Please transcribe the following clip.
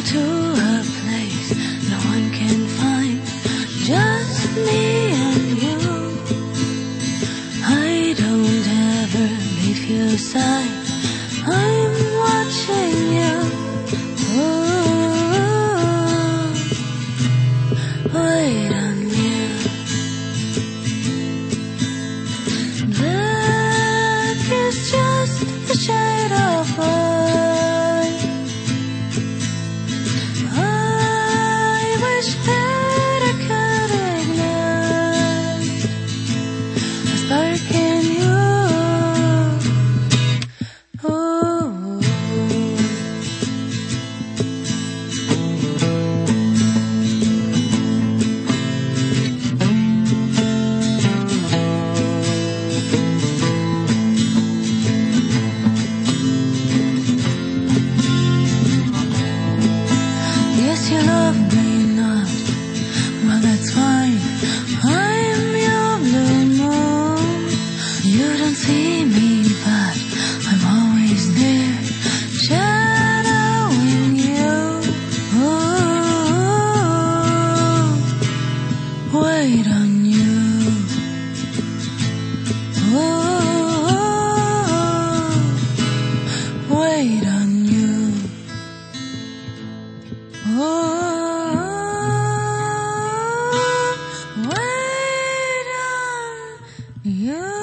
to a place no one can find, just me and you. I don't ever leave your side, I'm watching you. Wait on you. Black is just a shade of white. I wish that I could ignite a spark in you. Yes, you love me not, well that's fine, I'm your blue moon. You don't see me but I'm always there, shadowing you. Wait on you. Wait on you. Wait on you.